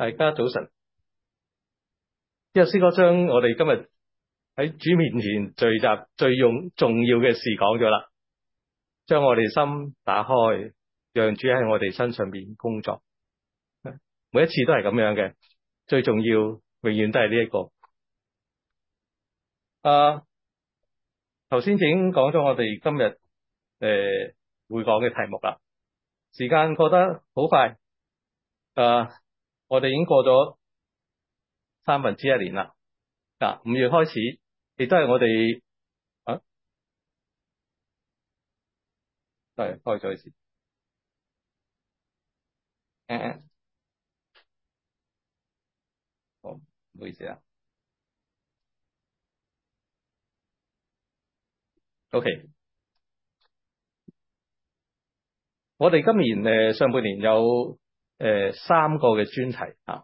大家早晨。呢個詩歌將我哋今日喺主面前聚集最重要嘅事講咗啦，將我哋心打開，讓主喺我哋身上面工作。每一次都係咁樣嘅，最重要永遠都係呢一個。頭先已經講咗我哋今日會講嘅題目啦。時間過得好快，我哋已經過咗1/3年啦。5月開始，亦都係我哋開咗先。好，唔好意思啊。OK，我哋今年上半年有3個嘅專題啊。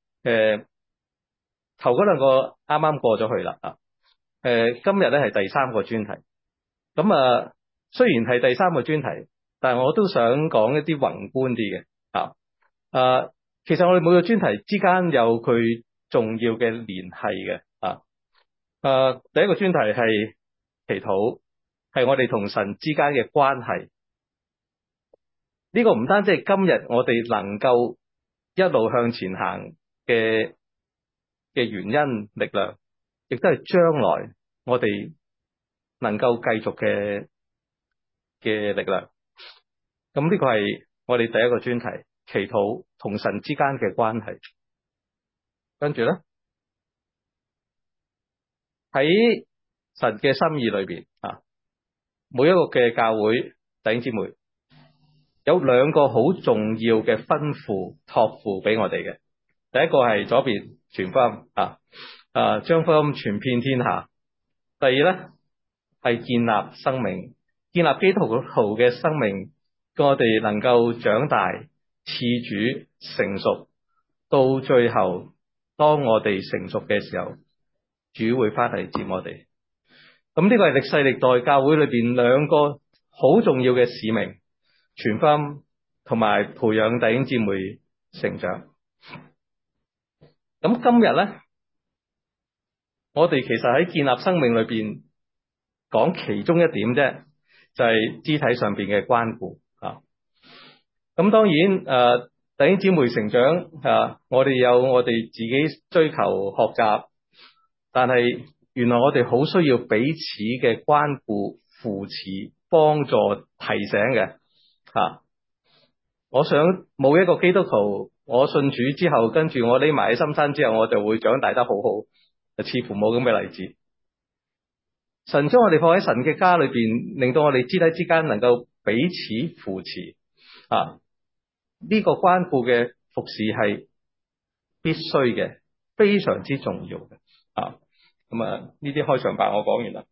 頭嗰2個啱啱過咗去啦啊。今日咧係第3個專題。咁雖然係第3個專題，但係我都想講一啲宏觀啲嘅啊。其實我哋每個專題之間有佢重要嘅聯繫嘅啊。第一個專題係祈禱，係我哋同神之間嘅關係。呢個唔單止係今日我哋能夠一路向前行嘅原因力量，亦都係將來我哋能夠繼續嘅力量。咁呢個係我哋第一個專題，祈禱同神之間嘅關係。跟住咧，喺神嘅心意裏邊啊，每一個嘅教會弟兄姊妹有2個好重要嘅吩咐託付俾我哋嘅。第一個係左邊傳福音將福音傳遍天下。第二咧係建立生命，建立基督徒嘅生命，叫我哋能夠長大、賜主、成熟，到最後當我哋成熟嘅時候，主會翻嚟接我哋。咁呢個係歷世歷代教會裏邊2個好重要嘅使命，傳福音同埋培養弟兄姊妹成長。咁今日咧，我哋其實喺建立生命裏邊講其中一點啫，就係肢體上邊嘅關顧啊。咁當然弟兄姊妹成長我哋有我哋自己追求學習，但係原來我哋好需要彼此嘅關顧、扶持、幫助、提醒嘅我想冇一個基督徒，我信主之後，跟住我匿埋喺深山之後，我就會長大得好好，似乎冇咁嘅例子。神將我哋放喺神嘅家裏邊，令到我哋肢體之間能夠彼此扶持呢個關顧嘅服侍係必須嘅，非常之重要嘅咁呢啲開場白我講完啦。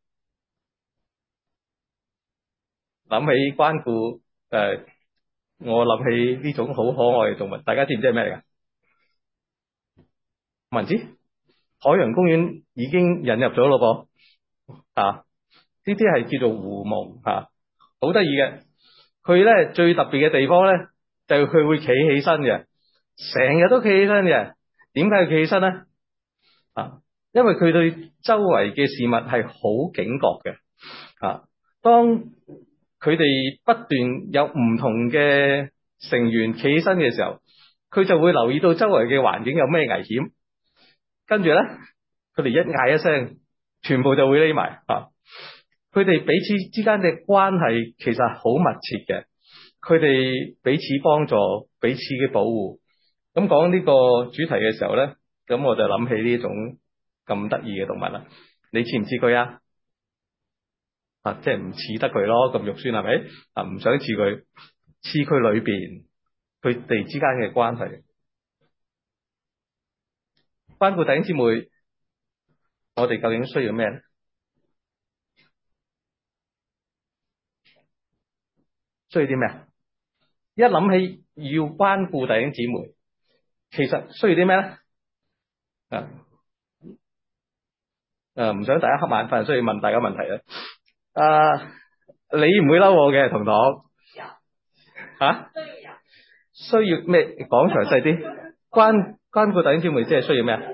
諗起關顧我諗起呢種好可愛嘅動物，大家知唔知係咩嚟㗎？蚊子？海洋公園已經引入咗咯噃呢啲係叫做狐獴好得意嘅。佢咧最特別嘅地方咧，就係佢會企起身嘅，成日都企起身嘅。點解要企起身咧？因為佢對周圍嘅事物係好警覺嘅當佢哋不斷有唔同嘅成員企起身嘅時候，佢就會留意到周圍嘅環境有咩危險，跟住咧佢哋一嗌一聲，全部就會匿埋佢哋彼此之間嘅關係其實好密切嘅，佢哋彼此幫助、彼此嘅保護。咁講呢個主題嘅時候咧，咁我就諗起呢種咁得意嘅動物啦。你似唔似佢啊？即係唔似得佢咯，咁肉酸係咪？唔想似佢，似佢裏邊佢哋之間嘅關係。關顧弟兄姊妹，我哋究竟需要咩咧？需要啲咩？一諗起要關顧弟兄姊妹，其實需要啲咩咧？唔想大家瞌眼瞓，所以問大家問題咧。你唔會嬲我嘅，同黨需要咩？講詳細啲。 關顧弟兄姊妹，即係需要咩啊？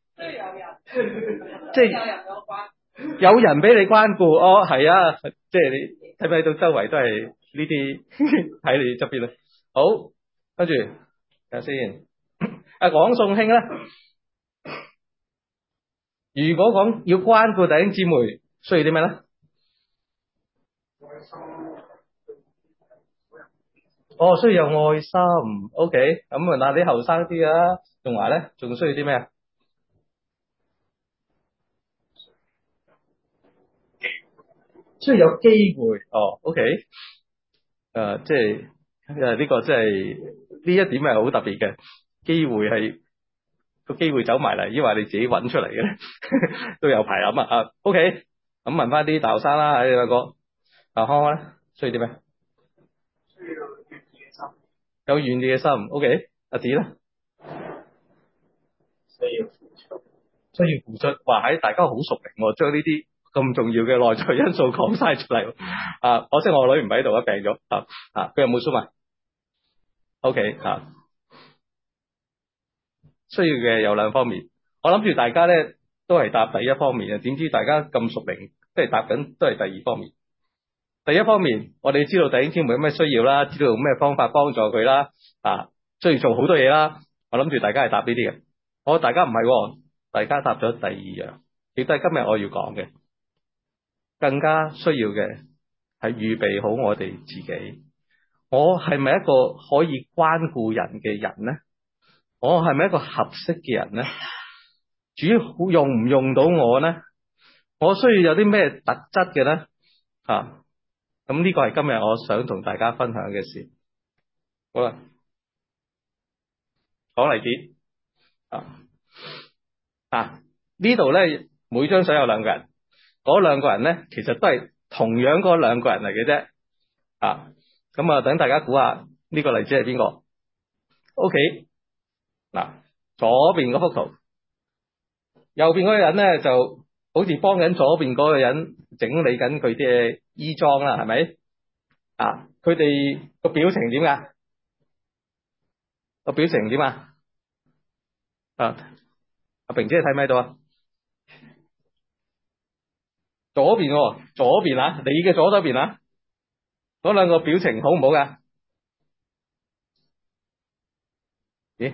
即係有人俾你關顧。哦，係啊，即係你睇唔睇到周圍都係呢啲喺你側邊咧？好，跟住睇下先。講送兄咧，如果講要關顧弟兄姊妹，需要啲咩咧？哦，需要有愛心。OK，咁問下啲後生啲啊，仲話咧，仲需要啲咩啊？需要有機會。哦，OK，即係呢個即係呢一點係好特別嘅。機會係個機會走埋嚟，抑或你自己揾出嚟嘅咧，都有排諗啊。OK，咁問翻啲大學生啦，喺你兩個阿康咧，需要啲咩？有願意嘅心。OK，阿子咧，需要付出。哇，喺大家好熟齡喎，將呢啲咁重要嘅內在因素講晒出嚟。可惜我女唔喺度啊，病咗。佢有冇 Zoom 啊？OK，需要嘅有兩方面。我諗住大家咧都係答第一方面啊，點知大家咁熟齡，即係答緊都係第二方面。第一方面，我哋知道弟兄姊妹有咩需要啦，知道用咩方法幫助佢啦，需要做好多嘢啦。我諗住大家係答呢啲嘅。大家唔係喎，大家答咗第二樣，亦都係今日我要講嘅。更加需要嘅係預備好我哋自己。我係咪一個可以關顧人嘅人呢？我係咪一個合適嘅人呢？主用唔用到我呢？我需要有啲咩特質嘅呢？咁呢個係今日我想同大家分享嘅事。好啦，講例子呢度咧，每張相有兩個人，嗰兩個人咧其實都係同樣嗰兩個人嚟嘅啫。咁等大家估下呢個例子係邊個？OK，左邊嗰幅圖，右邊嗰個人咧就好似幫緊左邊嗰個人整理緊佢啲衣裝啦，係咪？佢哋個表情點噶？個表情點啊？阿平姐睇唔睇到啊？左邊左邊你嘅左手邊嗰兩個表情好唔好噶？咦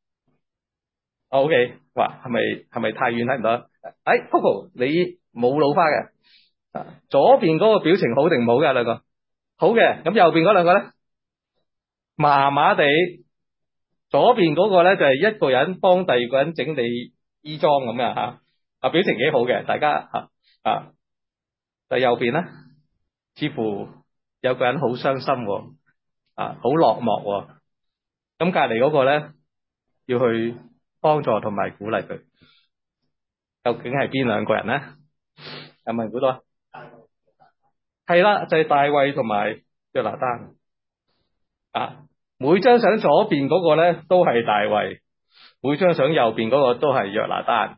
？OK，哇，係咪太遠睇唔到啊？Coco，你冇老花嘅。左邊嗰個表情好定唔好嘅兩個？好嘅，咁右邊嗰兩個咧，麻麻地。左邊嗰個咧就係一個人幫第二個人整理衣裝咁嘅表情幾好嘅，大家但係右邊咧，似乎有個人好傷心，好落寞。咁隔籬嗰個咧要去幫助同埋鼓勵佢，究竟係邊兩個人咧？有冇人估到啊？係啦，就係大衛同埋約拿單。每張相左邊嗰個咧都係大衛，每張相右邊嗰個都係約拿單。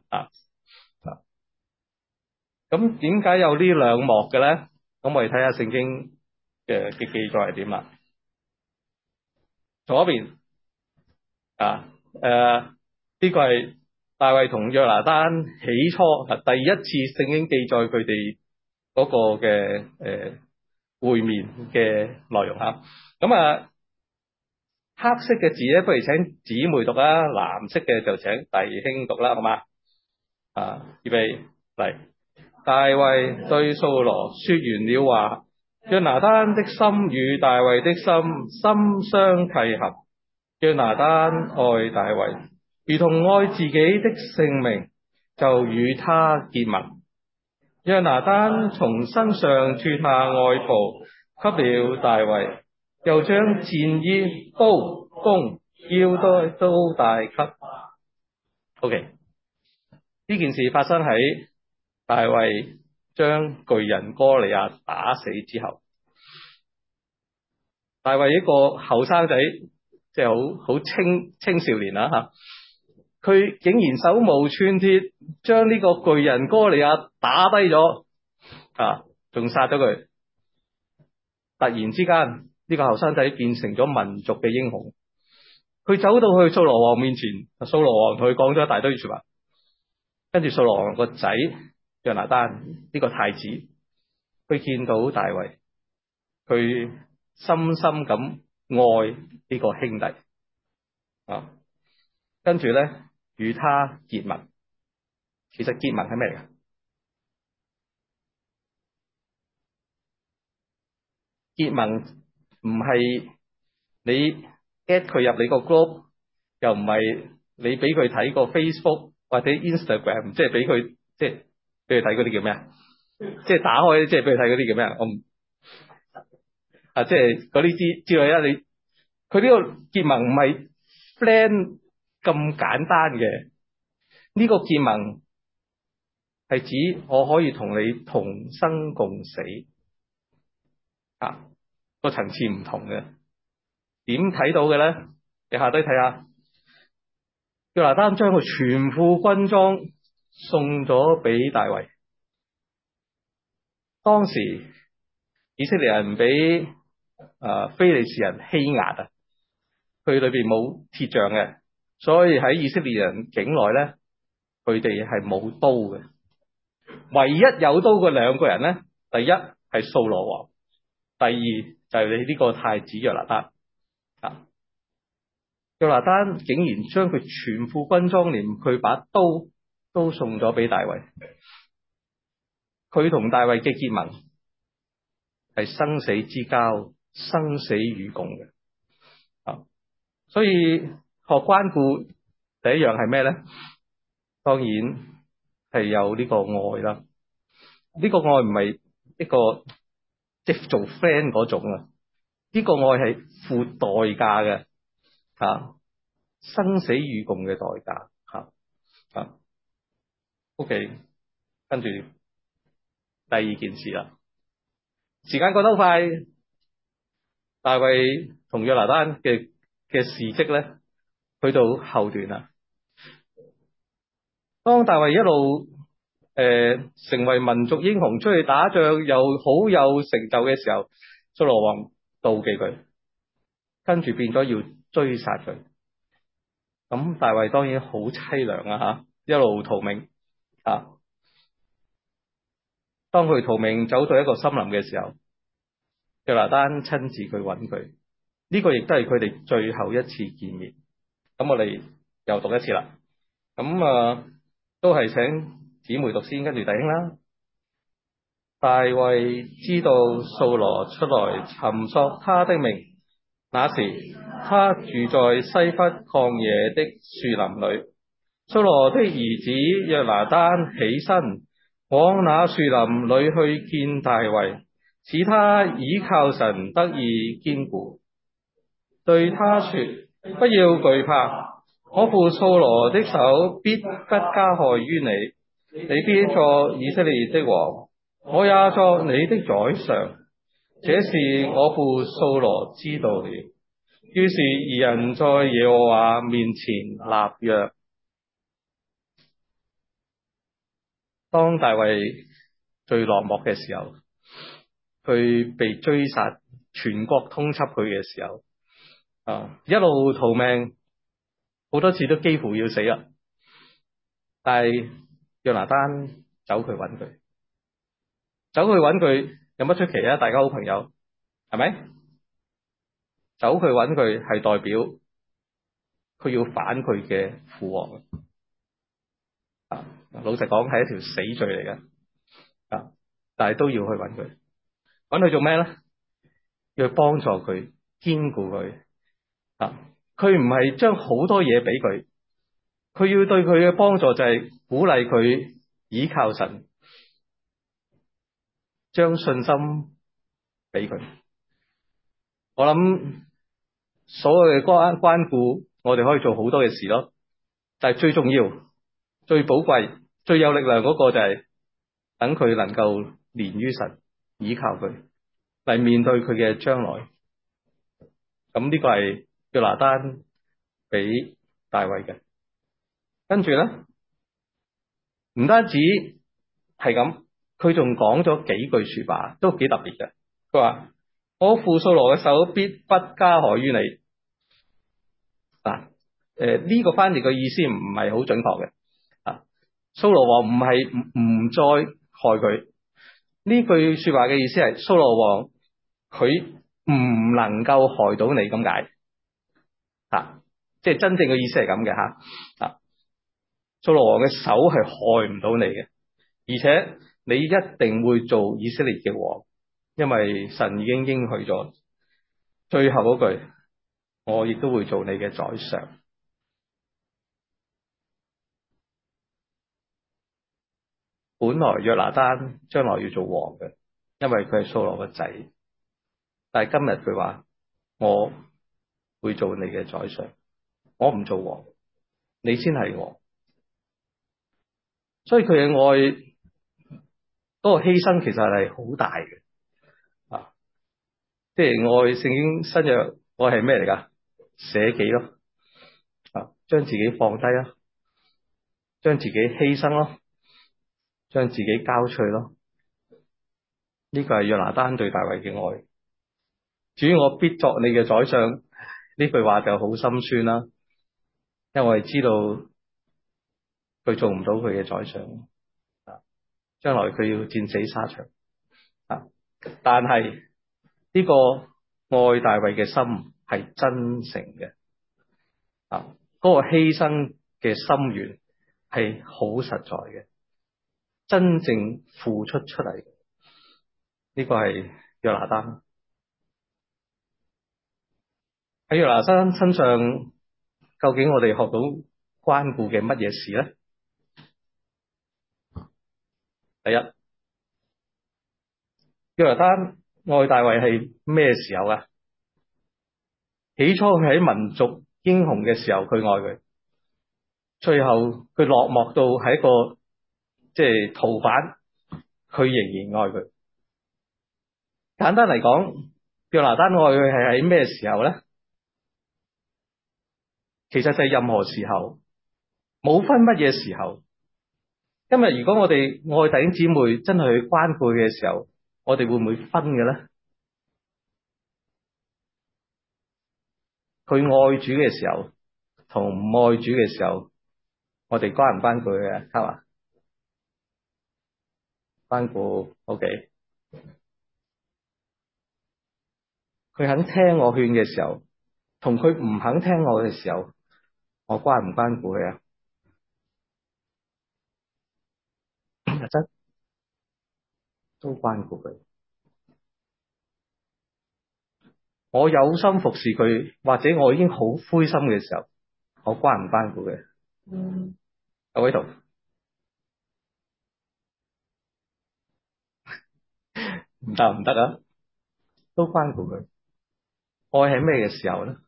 咁點解有呢兩幕嘅咧？咁我哋睇下聖經嘅記載係點啦。左邊呢個係大衛同約拿單起初第一次聖經記載佢哋嗰個嘅會面嘅內容咁黑色嘅字咧，不如請姊妹讀啦；藍色嘅就請弟兄讀啦，好嘛？預備嚟。大衛對掃羅說完了話，約拿單的心與大衛的心相契合。約拿單愛大衛，如同愛自己的性命，就與他結盟。約拿單從身上脫下外袍，給了大衛，又將戰衣、刀、弓、腰帶都帶給。OK，呢件事發生喺大衛將巨人哥利亞打死之後。大衛一個後生仔，即係好青少年佢竟然手無寸鐵，將呢個巨人哥利亞打低咗，仲殺咗佢。突然之間，呢個後生仔變成咗民族嘅英雄。 佢走到去掃羅王面前，掃羅王同佢講咗一大堆說話，跟住掃羅王個仔約拿單呢個太子，佢見到大衛，佢深深咁愛呢個兄弟啊，跟住咧與他結盟。其實結盟係咩嚟㗎？結盟唔係你 add 佢入你個 group，又唔係你俾佢睇個 Facebook 或者 Instagram，即係俾佢即係俾佢睇嗰啲叫咩啊？即係打開即係俾佢睇嗰啲叫咩啊？我唔即係嗰啲之類啦。你佢呢個結盟唔係 friend 咁簡單嘅，呢個結盟係指我可以同你同生共死啊，個層次唔同嘅。點睇到嘅咧？你下低睇下，約拿單將佢全副軍裝送咗俾大衛。當時以色列人俾非利士人欺壓啊，佢裏邊冇鐵杖嘅，所以喺以色列人境內咧，佢哋係冇刀嘅。唯一有刀嘅兩個人咧，第一係掃羅王，第二就係你呢個太子約拿單啊。約拿單竟然將佢全副軍裝連佢把刀都送咗俾大衛。佢同大衛嘅結盟係生死之交，生死與共嘅啊。所以學關顧第一樣係咩咧？當然係有呢個愛啦。呢個愛唔係一個即係做 friend 嗰種啊，呢個愛係付代價嘅啊，生死與共嘅代價啊。OK， 跟住第二件事啦，時間過得好快，大衛同約拿單嘅事蹟咧，去到後段啦。當大衛一路成為民族英雄，出去打仗又好有成就嘅時候，掃羅王妒忌佢，跟住變咗要追殺佢。咁大衛當然好淒涼啊，一路逃命啊。當佢逃命走到一個森林嘅時候，約拿單親自去揾佢，呢個亦都係佢哋最後一次見面。咁我哋又讀一次啦。咁都係請姊妹讀先，跟住弟兄啦。大衛知道掃羅出來尋索他的命，那時他住在西弗曠野的樹林裏。掃羅的兒子約拿單起身往那樹林裏去見大衛，使他倚靠神得以堅固，對他說：不要懼怕，我父掃羅的手必不加害於你，你必作以色列的王，我也作你的宰相。這事我父掃羅知道了。於是二人在耶和華面前立約。當大衛最落寞嘅時候，佢被追殺，全國通緝佢嘅時候，一路逃命，好多次都幾乎要死啦。但係約拿單走去揾佢，有乜出奇啊？大家好朋友，係咪？走去揾佢係代表佢要反佢嘅父王啊！老實講係一條死罪嚟嘅啊！但係都要去揾佢，揾佢做咩咧？要去幫助佢，堅固佢啊！佢唔係將好多嘢俾佢，佢要對佢嘅幫助就係鼓勵佢倚靠神，將信心俾佢。我諗所有嘅關顧，我哋可以做好多嘅事咯，但係最重要、最寶貴、最有力量嗰個就係等佢能夠連於神，倚靠佢嚟面對佢嘅將來。咁呢個係約拿單俾大衛嘅。跟住咧，唔單止係咁，佢仲講咗幾句說話，都幾特別嘅。佢話：我父掃羅嘅手必不加害於你。 嗱，呢個翻譯嘅意思唔係好準確嘅。啊，掃羅王唔係唔再害佢，呢句說話嘅意思係掃羅王佢唔能夠害到你咁解。啊，即係真正嘅意思係咁嘅吓。啊，掃羅王嘅手係害唔到你嘅，而且你一定會做以色列嘅王，因為神已經應許咗最後嗰句，我亦都會做你嘅宰相。本來約拿單將來要做王嘅，因為佢係掃羅個仔，但係今日佢話我會做你嘅宰相，我唔做王，你先係王。所以佢嘅愛嗰個犧牲其實係好大嘅。啊，即係愛聖經新約愛係咩嚟噶？捨己咯，啊，將自己放低啦，將自己犧牲咯，將自己交出去咯。呢個係約拿單對大衛嘅愛。至於我必作你嘅宰相呢句話就好心酸啦，因為我哋知道佢做唔到佢嘅宰相，啊，將來佢要戰死沙場。啊，但係呢個愛大衛嘅心係真誠嘅。啊，嗰個犧牲嘅心願係好實在嘅，真正付出出嚟。呢個係約拿單。喺約拿單身上，究竟我哋學到關顧嘅乜嘢事咧？第一，約拿單愛大衛係咩時候啊？起初佢喺民族英雄嘅時候，佢愛佢；最後佢落寞到係一個即係逃犯，佢仍然愛佢。簡單嚟講，約拿單愛佢係喺咩時候咧？其實就係任何時候，冇分乜嘢時候。今日如果我哋愛弟兄姊妹真係去關顧嘅時候，我哋會唔會分嘅咧？佢愛主嘅時候同唔愛主嘅時候，我哋關唔關顧佢嘅？係嘛？關顧 OK。佢肯聽我勸嘅時候，同佢唔肯聽我嘅時候，我關唔關顧佢啊？真都關顧佢。我有心服侍佢，或者我已經好灰心嘅時候，我關唔關顧佢？各位同唔得唔得啊？都關顧佢。愛係咩嘅時候咧？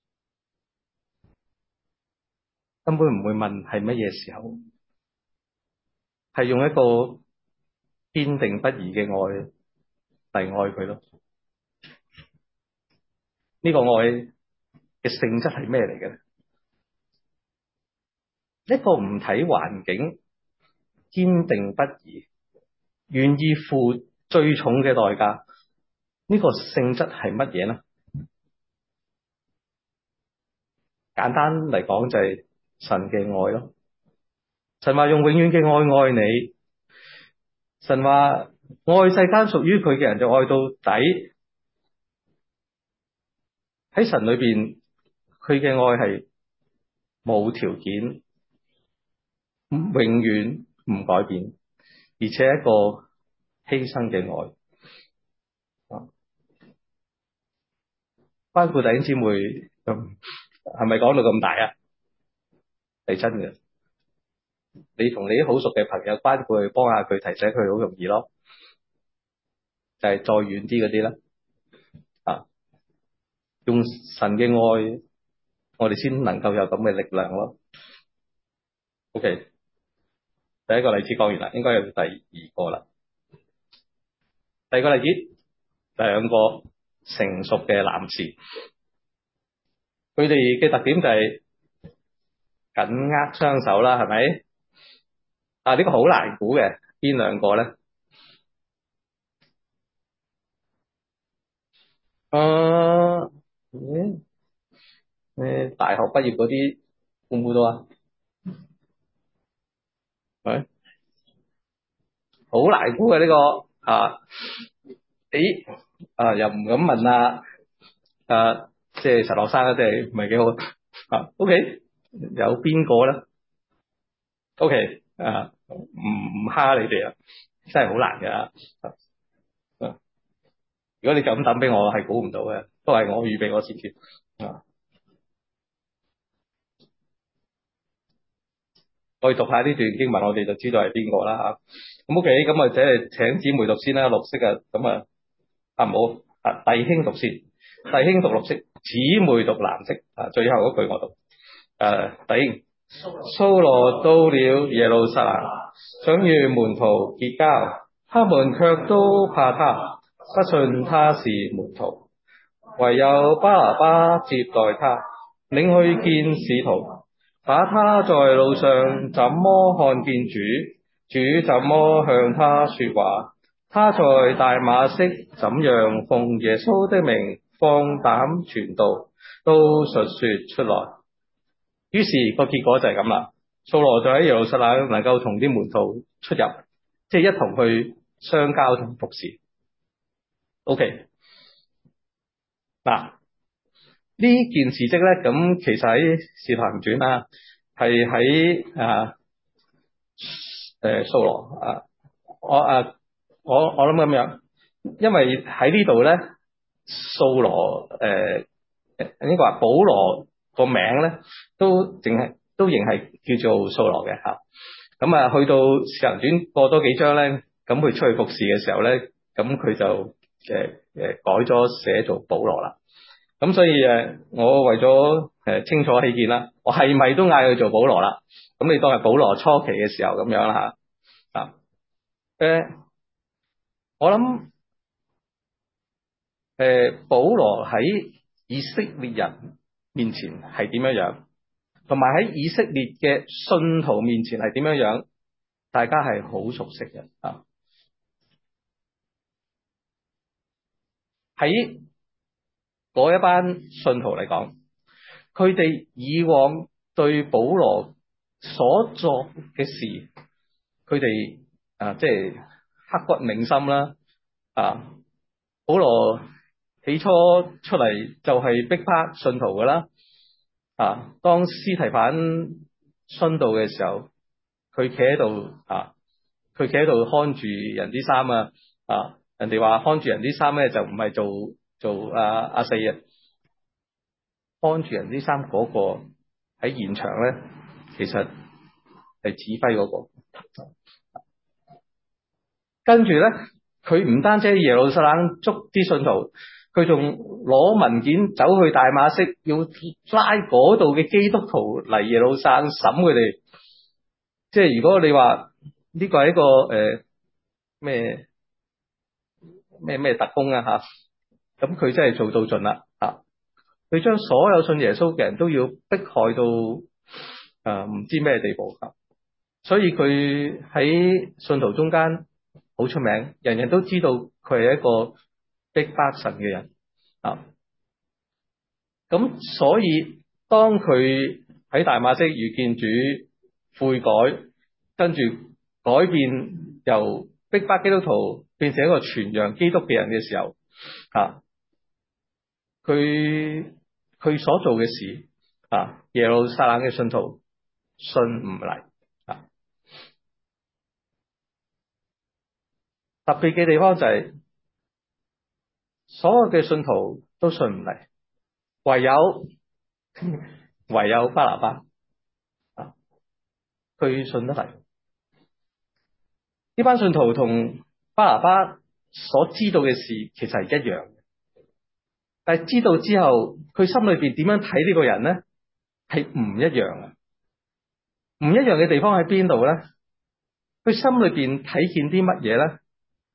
根本唔會問係乜嘢時候，係用一個堅定不移嘅愛嚟愛佢咯。呢個愛嘅性質係咩嚟嘅咧？一個唔睇環境，堅定不移，願意付最重嘅代價，呢個性質係乜嘢呢？簡單嚟講就係神嘅愛咯。神話用永遠嘅愛愛你，神話愛世間屬於佢嘅人就愛到底。喺神裏邊，佢嘅愛係冇條件，永遠唔改變，而且一個犧牲嘅愛。關顧弟兄姊妹，係咪講到咁大啊？係真嘅。你同你啲好熟嘅朋友關顧佢，幫下佢，提醒佢，好容易咯。就係再遠啲嗰啲啦。啊，用神嘅愛，我哋先能夠有咁嘅力量咯。OK，第一個例子講完啦，應該有第二個啦。第二個例子，兩個成熟嘅男士，佢哋嘅特點就係緊握雙手啦，係咪？啊，呢個好難估嘅，邊兩個咧？誒、 大學畢業嗰啲估唔估到啊？係好難估嘅呢個啊！誒又唔敢問啊！即係陳學生啊，即係唔係幾好啊？OK，有邊個咧？OK 唔蝦你哋啊，真係好難嘅啊！如果你咁抌俾我，係估唔到嘅，都係我預備我先貼啊！我哋讀下呢段經文，我哋就知道係邊個啦嚇。咁 OK，咁或者係請姊妹讀先啦，綠色啊，咁唔好弟兄讀先，弟兄讀綠色，姊妹讀藍色啊。最後嗰句我讀弟兄。掃羅到了耶路撒冷，想與門徒結交，他們卻都怕他，不信他是門徒。唯有巴拿巴接待他，領去見使徒，把他在路上怎麼看見主，主怎麼向他說話，他在大馬色怎樣奉耶穌的名放膽傳道，都述說出來。於是個結果就係咁啦。掃羅就喺耶路撒冷能夠同啲門徒出入，即係一同去相交同服侍。OK，嗱。呢件事蹟咧，咁其實喺《使徒行傳》啊，係喺掃羅我諗咁樣，因為喺呢度咧，掃羅應該話保羅個名咧，都仍係叫做掃羅嘅嚇。咁去到《使徒行傳》過多幾章咧，咁佢出去服侍嘅時候咧，咁佢就改咗寫做保羅啦。咁所以我為咗清楚起見啦，我係咪都嗌佢做保羅啦？咁你當係保羅初期嘅時候咁樣啦嚇我諗保羅喺以色列人面前係點樣樣，同埋喺以色列嘅信徒面前係點樣樣，大家係好熟悉嘅啊。喺嗰一班信徒嚟講，佢哋以往對保羅所作嘅事，佢哋即係刻骨銘心啦。保羅起初出嚟就係逼迫信徒噶啦。當司提反殉道嘅時候，佢企喺度佢企喺度看住人啲衫人哋話看住人啲衫咧，就唔係做阿四啊，看住人啲衫嗰個喺現場咧，其實係指揮嗰個。跟住咧，佢唔單止喺耶路撒冷捉啲信徒，佢仲攞文件走去大馬色，要拉嗰度嘅基督徒嚟耶路撒冷審佢哋。即係如果你話呢個係一個咩特工啊嚇，咁佢真係做到盡啦嚇。佢將所有信耶穌嘅人都要迫害到唔知咩地步嚇。所以佢喺信徒中間好出名，人人都知道佢係一個逼迫神嘅人咁所以當佢喺大馬色遇見主悔改，跟住改變由逼迫基督徒變成一個傳揚基督嘅人嘅時候佢所做嘅事耶路撒冷嘅信徒信唔嚟特別嘅地方就係所有嘅信徒都信唔嚟，唯有巴拿巴佢信得嚟。呢班信徒同巴拿巴所知道嘅事其實係一樣嘅，但係知道之後，佢心裏邊點樣睇呢個人呢？係唔一樣嘅。唔一樣嘅地方喺邊度呢？佢心裏邊睇見啲乜嘢呢？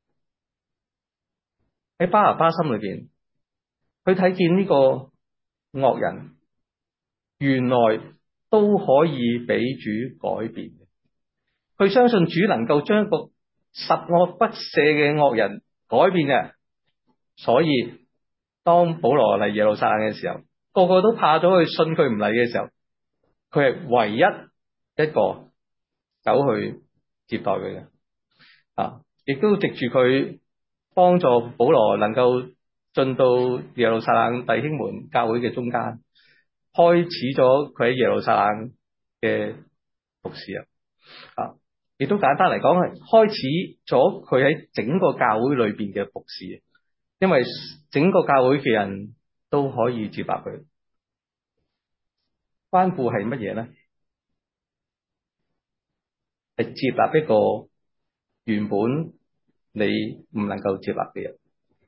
喺巴拿巴心裏邊，佢睇見呢個惡人原來都可以俾主改變。佢相信主能夠將一個十惡不赦嘅惡人改變嘅，所以當保羅嚟耶路撒冷嘅時候， 個個都怕咗去信佢唔嚟嘅時候，佢係唯一一個走去接待佢嘅。亦都藉住佢幫助保羅能夠進到耶路撒冷弟兄們教會嘅中間，開始咗佢喺耶路撒冷嘅服侍啊！亦都簡單嚟講係開始咗佢喺整個教會裏邊嘅服侍，因為整個教會嘅人都可以接納佢。關顧係乜嘢呢？係接納一個原本你唔能夠接納嘅人。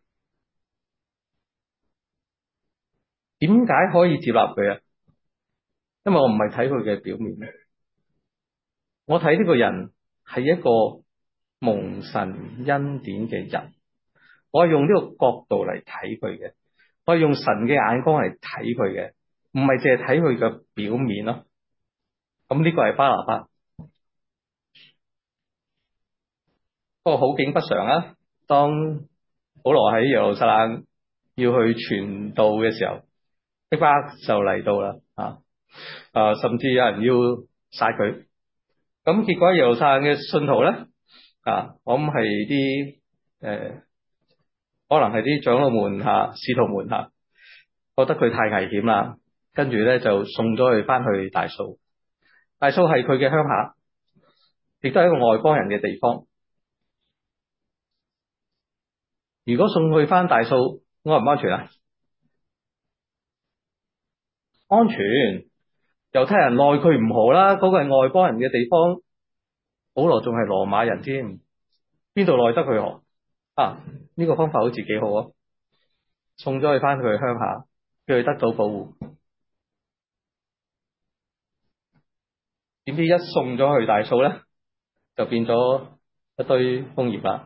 點解可以接納佢啊？因為我唔係睇佢嘅表面，我睇呢個人係一個蒙神恩典嘅人。我係用呢個角度嚟睇佢嘅，我係用神嘅眼光嚟睇佢嘅，唔係淨係睇佢嘅表面咯。咁呢個係巴拿巴。不過好景不常啊！當保羅喺耶路撒冷要去傳道嘅時候，逼巴就嚟到啦甚至有人要殺佢。咁結果耶路撒冷嘅信徒咧我諗係啲可能係啲長老們使徒們覺得佢太危險啦，跟住咧就送咗佢翻去大數。大數係佢嘅鄉下，亦都係一個外邦人嘅地方。如果送去翻大數，安唔安全啊？安全。猶太人奈佢唔何啦，嗰個係外邦人嘅地方。保羅仲係羅馬人添，邊度奈得佢何？呢個方法好似幾好啊！送咗佢翻去鄉下，叫佢得到保護。點知一送咗去大數咧，就變咗一堆楓葉啦。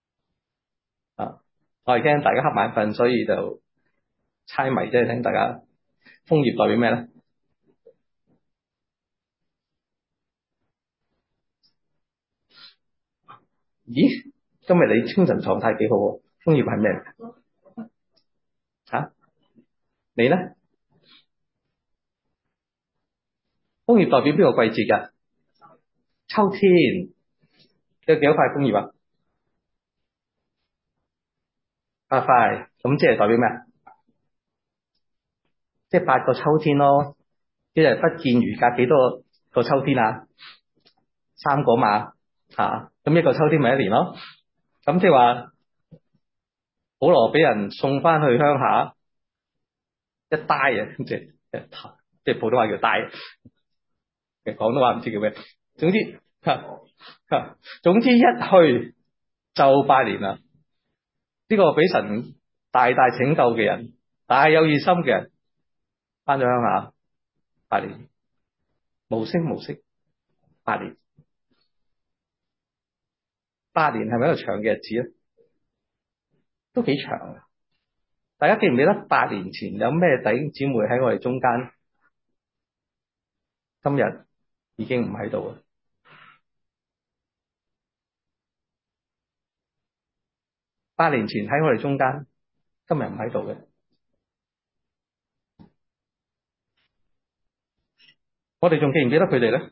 我係驚大家瞌眼瞓，所以就猜謎啫，聽大家。楓葉代表咩咧？咦？今日你精神狀態幾好喎？楓葉係咩？你咧？楓葉代表邊個季節噶？秋天。有幾多塊楓葉啊？8塊。咁即係代表咩啊？即係8個秋天咯。一日不見如隔幾多個秋天啊？3個嘛。咁一個秋天咪1年咯。咁即係話保羅俾人送翻去鄉下一呆啊，即係普通話叫呆，其實廣東話唔知叫咩。總之一去就8年啦。呢個俾神大大拯救嘅人，大有熱心嘅人，翻咗鄉下8年，無聲無息8年。8年係咪一個長嘅日子咧？都幾長啊！大家記唔記得8年前有咩弟兄姊妹喺我哋中間？今日已經唔喺度啦。8年前喺我哋中間，今日唔喺度嘅。我哋仲記唔記得佢哋咧？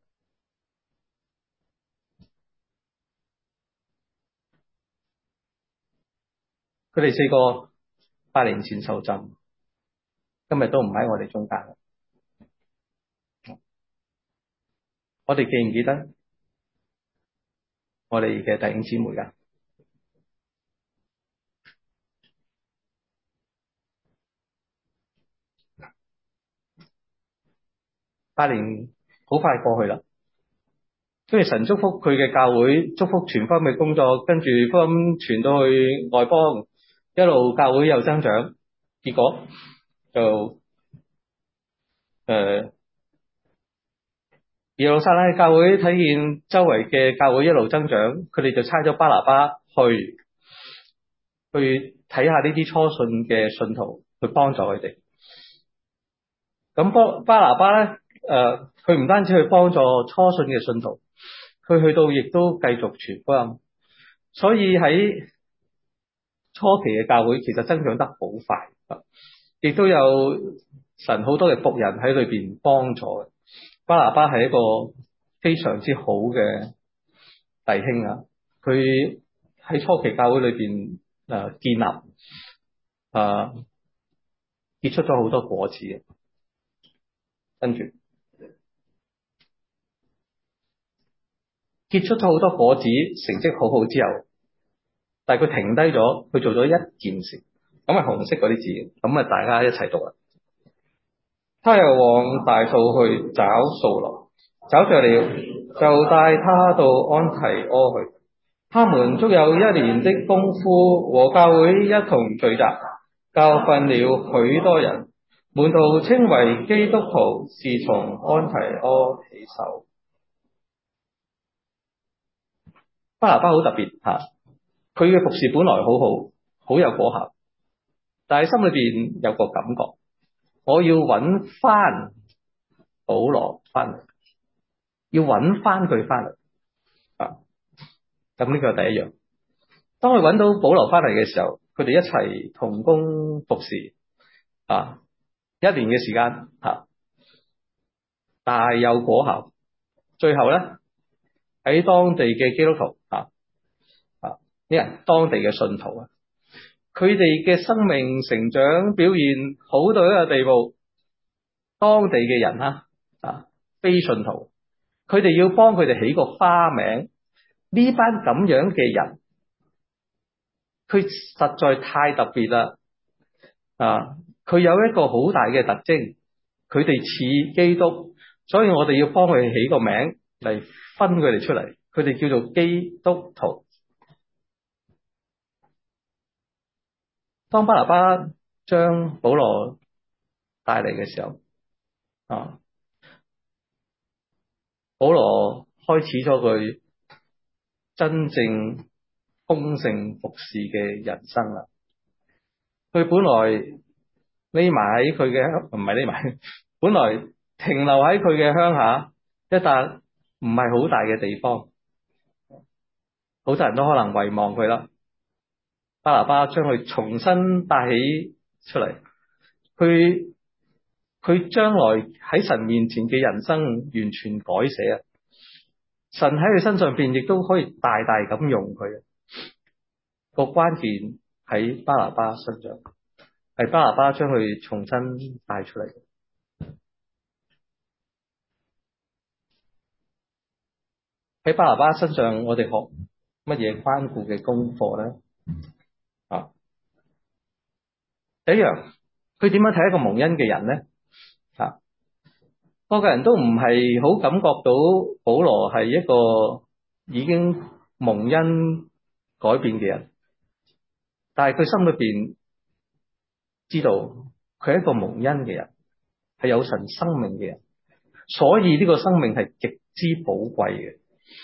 佢哋4個8年前受浸，今日都唔喺我哋中間。我哋記唔記得我哋嘅弟兄姊妹噶？8年好快過去啦，跟住神祝福佢嘅教會，祝福傳福音嘅工作，跟住福音傳到去外邦，一路教會又增長，結果就耶路撒冷嘅教會睇見周圍嘅教會一路增長，佢哋就差咗巴拿巴去睇下呢啲初信嘅信徒，去幫助佢哋。咁巴拿巴咧，佢唔單止去幫助初信嘅信徒，佢去到亦都繼續傳福音，所以喺初期嘅教會其實增長得好快。 亦都有神好多嘅僕人喺裏邊幫助嘅。巴拿巴係一個非常之好嘅弟兄啊！佢喺初期教會裏邊建立結出咗好多果子嘅，跟住結出咗好多果子，成績好好之後，但係佢停低咗，佢做咗一件事，咁係紅色嗰啲字，咁啊大家一齊讀啦。他又往大數去找掃羅，找着了，就帶他到安提阿去。他們足有1年的功夫，和教會一同聚集，教訓了許多人。門徒稱為基督徒，是從安提阿起手。巴拿巴好特別吓，佢嘅服侍本來好好，好有果效，但係心裏邊有個感覺，我要揾翻保羅翻嚟，要揾翻佢翻嚟啊！咁呢個係第一樣。當佢揾到保羅翻嚟嘅時候，佢哋一齊同工服侍啊，1年嘅時間吓，大有果效。最後咧喺當地嘅基督徒呢人當地嘅信徒啊，佢哋嘅生命成長表現好到一個地步，當地嘅人非信徒，佢哋要幫佢哋起個花名。呢班咁樣嘅人，佢實在太特別啦！佢有一個好大嘅特徵，佢哋似基督，所以我哋要幫佢哋起個名嚟分佢哋出嚟。佢哋叫做基督徒。當巴拿巴將保羅帶嚟嘅時候，保羅開始咗佢真正豐盛服侍嘅人生啦。佢本來匿埋喺佢嘅唔係匿埋，本來停留喺佢嘅鄉下一笪唔係好大嘅地方，好多人都可能遺忘佢啦。巴拿巴將佢重新帶起出嚟，佢將來喺神面前嘅人生完全改寫啊！神喺佢身上邊亦都可以大大咁用佢，個關鍵喺巴拿巴身上，係巴拿巴將佢重新帶出嚟。喺巴拿巴身上，我哋學乜嘢關顧嘅功課咧？第一樣，佢點樣睇一個蒙恩嘅人咧？個個人都唔係好感覺到保羅係一個已經蒙恩改變嘅人，但係佢心裏邊知道佢係一個蒙恩嘅人，係有神生命嘅人，所以呢個生命係極之寶貴嘅。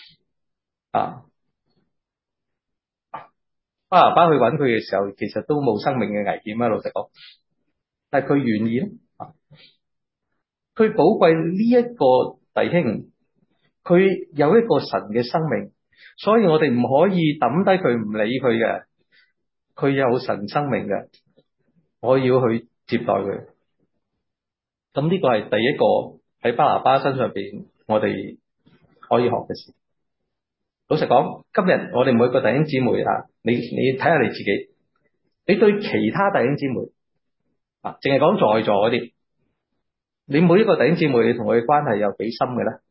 巴拿巴去揾佢嘅時候，其實都冇生命嘅危險啊，老實講，但係佢願意咧，佢寶貴呢一個弟兄，佢有一個神嘅生命，所以我哋唔可以抌低佢唔理佢嘅，佢有神生命嘅，我要去接待佢。咁呢個係第一個喺巴拿巴身上邊我哋可以學嘅事。老實講，今日我哋每個弟兄姊妹你睇下你自己，你對其他弟兄姊妹淨係講在座嗰啲，你每一個弟兄姊妹你同佢嘅關係有幾深嘅咧？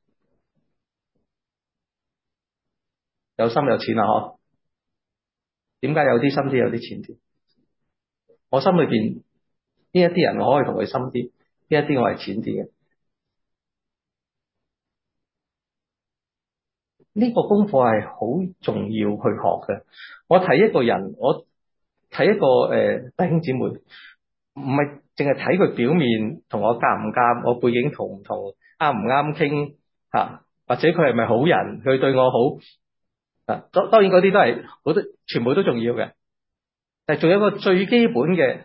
有深有淺嗬？點解有啲深啲，有啲淺啲？我心裏邊呢一啲人我可以同佢深啲，呢一啲我係淺啲嘅。呢個功課係好重要去學嘅。我睇一個人，我睇一個弟兄姊妹，唔係淨係睇佢表面同我夾唔夾，我背景同唔同，啱唔啱傾吓，或者佢係咪好人，佢對我好當然嗰啲都係好多，全部都重要嘅。但係仲有一個最基本嘅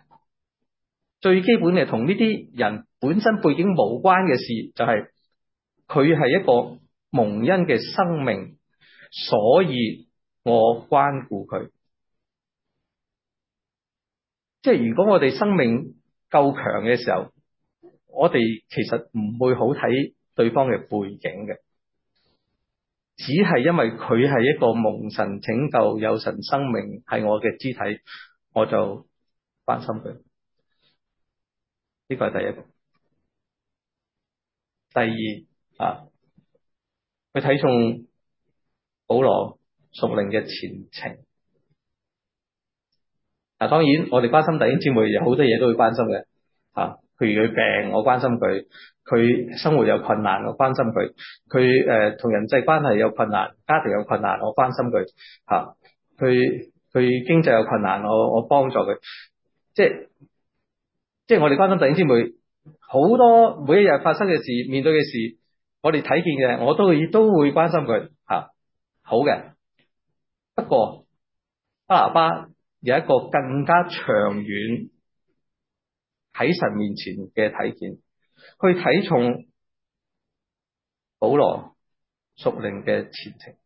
同呢啲人本身背景無關嘅事，就係佢係一個蒙恩嘅生命，所以我關顧佢。即係如果我哋生命夠強嘅時候，我哋其實唔會好睇對方嘅背景嘅，只係因為佢係一個蒙神拯救、有神生命係我嘅肢體，我就關心佢。呢個係第一個。第二啊，佢睇重保羅屬靈嘅前程。嗱，當然我哋關心弟兄姊妹有好多嘢都會關心嘅，譬如佢病，我關心佢；佢生活有困難，我關心佢；佢同人際關係有困難，家庭有困難，我關心佢；佢經濟有困難，我幫助佢。即係我哋關心弟兄姊妹，好多每一日發生嘅事、面對嘅事，我哋睇見嘅，我都會關心佢。好嘅。不過巴拿巴有一個更加長遠喺神面前嘅睇見，去睇重保羅屬靈嘅前程。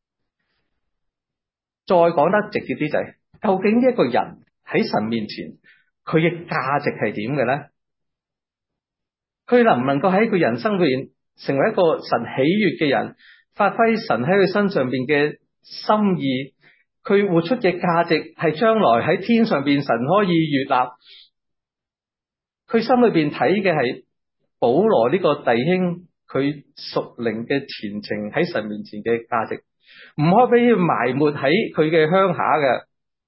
再講得直接啲就係，究竟一個人喺神面前佢嘅價值係點嘅咧？佢能唔能夠喺佢人生裏邊成為一個神喜悅嘅人，發揮神喺佢身上邊嘅心意？佢活出嘅價值係將來喺天上邊神可以悅納。佢心裏邊睇嘅係保羅呢個弟兄，佢屬靈嘅前程喺神面前嘅價值，唔可以俾佢埋沒喺佢嘅鄉下嘅。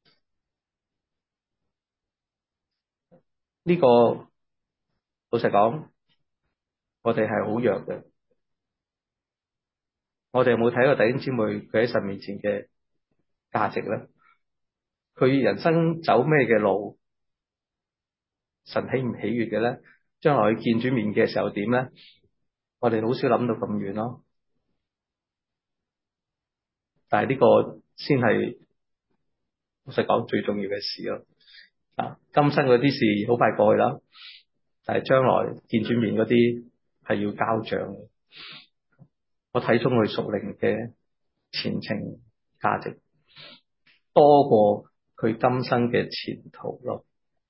呢個老實講，我哋係好弱嘅。我哋有冇睇過弟兄姊妹佢喺神面前嘅價值咧？佢人生走咩嘅路，神喜唔喜悅嘅咧？將來佢見主面嘅時候點咧？我哋好少諗到咁遠咯。但係呢個先係老實講最重要嘅事咯。今生嗰啲事好快過去啦，但係將來見主面嗰啲係要交賬嘅。我睇中佢屬靈嘅前程價值多過佢今生嘅前途咯。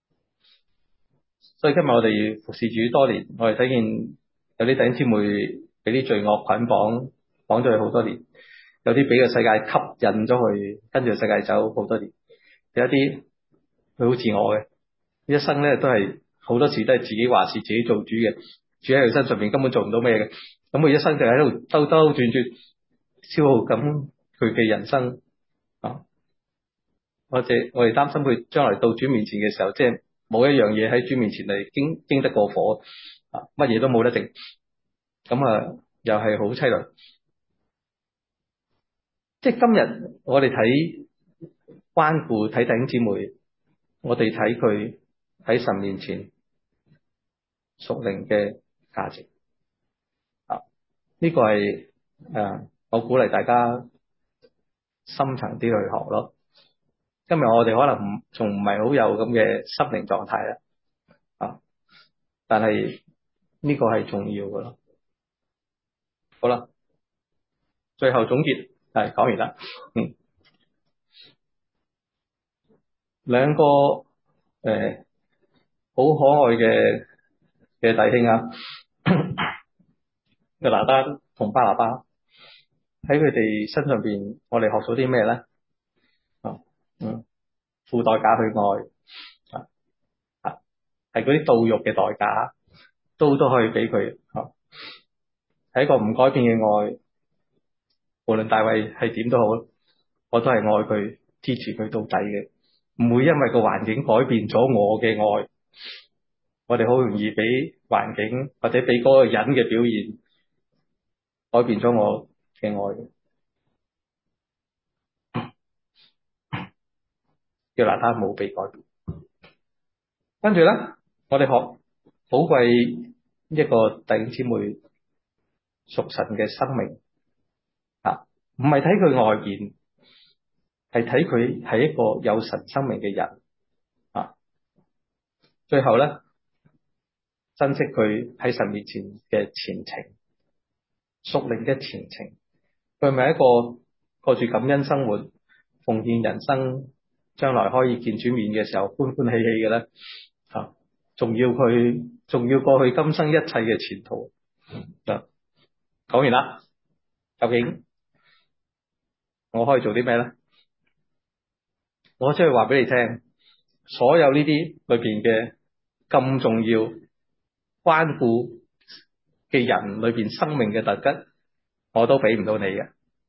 所以今日我哋服侍主多年，我哋睇見有啲弟兄姊妹俾啲罪惡捆綁咗佢好多年，有啲俾個世界吸引咗佢，跟住世界走好多年，有一啲佢好自我嘅，一生咧都係好多時都係自己話事，自己做主嘅，住喺佢身上邊根本做唔到咩嘅，咁佢一生就喺度兜兜轉轉消耗緊佢嘅人生。我哋擔心佢將來到主面前嘅時候，即係冇一樣嘢喺主面前係經得過火，乜嘢都冇得定，咁又係好淒涼。即係今日我哋睇關顧睇弟兄姊妹，我哋睇佢喺神面前屬靈嘅價值。呢個係我鼓勵大家深層啲去學咯。今日我哋可能仲唔係好有咁嘅心靈狀態啦，但係呢個係重要嘅咯。好啦，最後總結係講完啦。兩個好可愛嘅弟兄啊，約拿單同巴拿巴，喺佢哋身上邊，我哋學到啲咩咧？付代價去愛係嗰啲道肉嘅代價，都可以俾佢。係一個唔改變嘅愛，無論大衛係點都好，我都係愛佢，支持佢到底嘅，唔會因為個環境改變咗我嘅愛。我哋好容易俾環境或者俾嗰個人嘅表現改變咗我嘅愛。約拿單冇被改變。跟住咧，我哋學寶貴一個弟兄姊妹屬神嘅生命唔係睇佢外邊，係睇佢係一個有神生命嘅人最後咧，珍惜佢喺神面前嘅前程，屬靈嘅前程，佢係咪一個過住感恩生活、奉獻人生，將來可以見主面嘅時候歡歡喜喜嘅咧？ 仲要過去今生一切嘅前途。講完啦，究竟我可以做啲咩咧？我將要話俾你聽，所有呢啲裏邊嘅咁重要關顧嘅人裏邊生命嘅特質，我都俾唔到你嘅。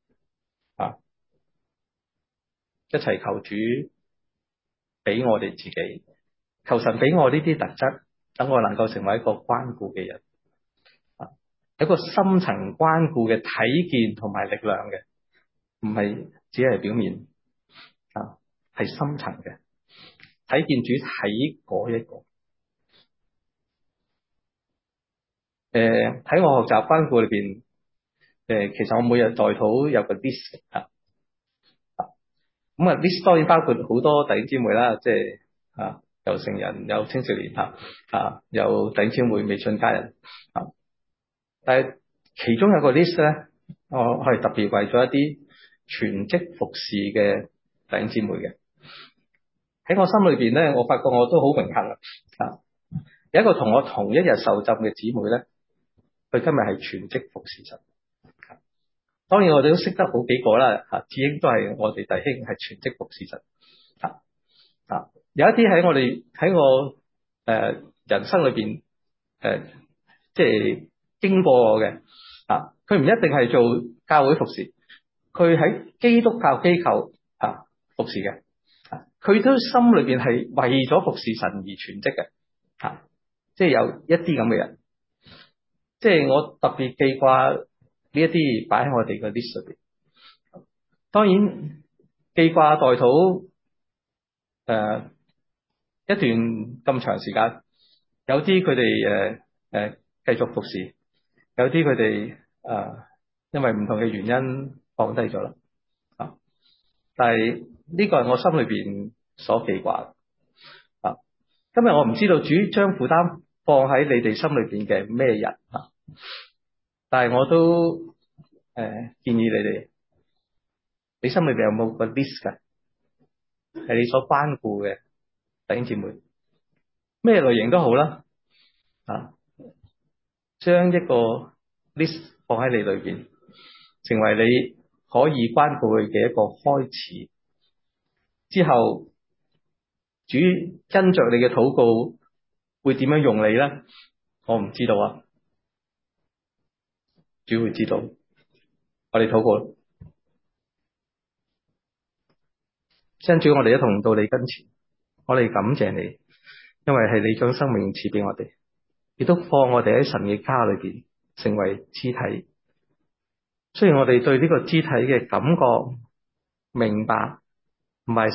一齊求主俾我哋自己，求神俾我呢啲特質，等我能夠成為一個關顧嘅人，一個深層關顧嘅睇見同埋力量嘅，唔係只係表面係深層嘅睇見主睇嗰一個。喺我學習關顧裏邊，其實我每日代禱有個 list 咁啊 list 當然包括好多弟兄姊妹啦，即係有成人，有青少年有弟兄姊妹未信家人但係其中有個 list 咧，我係特別為咗一啲全職服侍嘅弟兄姊妹嘅。喺我心裏邊咧，我發覺我都好榮幸有一個同我同一日受浸嘅姊妹咧，佢今日係全職服侍神。當然我哋都識得好幾個啦，志英都係我哋弟兄係全職服侍神。有一啲喺我人生裏邊即係經過我嘅佢唔一定係做教會服侍，佢喺基督教機構服侍嘅，佢都心裏邊係為咗服侍神而全職嘅，即係有一啲咁嘅人，即係我特別記掛呢一啲擺喺我哋嘅 list 裏邊。當然記掛代禱一段咁長時間，有啲佢哋繼續服侍，有啲佢哋因為唔同嘅原因放低咗啦。但係呢個係我心裏邊所記掛。今日我唔知道主將負擔放喺你哋心裏邊嘅咩人但係我都建議你哋，你心裏邊有冇個 list 㗎？係你所關顧嘅弟兄姊妹，咩類型都好啦，將一個 list 放喺你裏邊，成為你可以關顧佢嘅一個開始。之後主跟着你嘅禱告會點樣用你咧？我唔知道啊，主會知道。我哋禱告，親主，我哋一同到你跟前，我哋感謝你，因為係你將生命賜俾我哋，亦都放我哋喺神嘅家裏邊成為肢體。雖然我哋對呢個肢體嘅感覺明白，唔係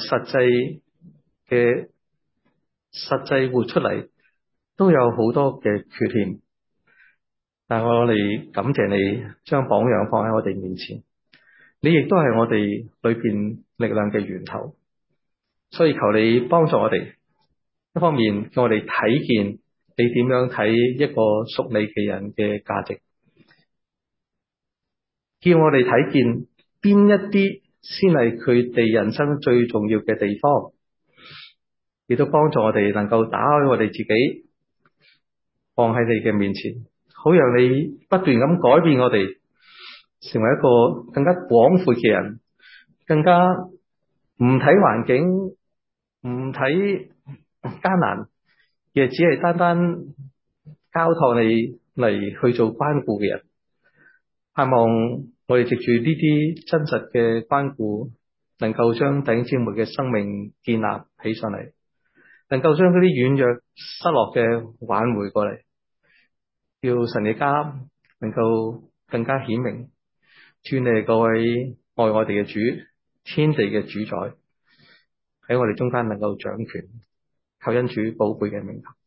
實際活出嚟都有好多嘅缺陷，但我哋感謝你將榜樣放喺我哋面前，你亦都係我哋裏邊力量嘅源頭，所以求你幫助我哋，一方面叫我哋睇見你點樣睇一個屬你嘅人嘅價值，叫我哋睇見邊一啲先係佢哋人生最重要嘅地方，亦都幫助我哋能夠打開我哋自己，放喺你嘅面前，好讓你不斷咁改變我哋，成為一個更加廣闊嘅人，更加唔睇環境，唔睇艱難，亦只係單單交託你嚟去做關顧嘅人。盼望我哋藉住呢啲真實嘅關顧，能夠將弟兄姊妹嘅生命建立起上嚟，能夠將嗰啲軟弱失落嘅挽回過嚟，叫神嘅家能夠更加顯明，主你係嗰位愛我哋嘅主，天地嘅主宰，喺我哋中間能夠掌權，求恩主寶貝嘅名。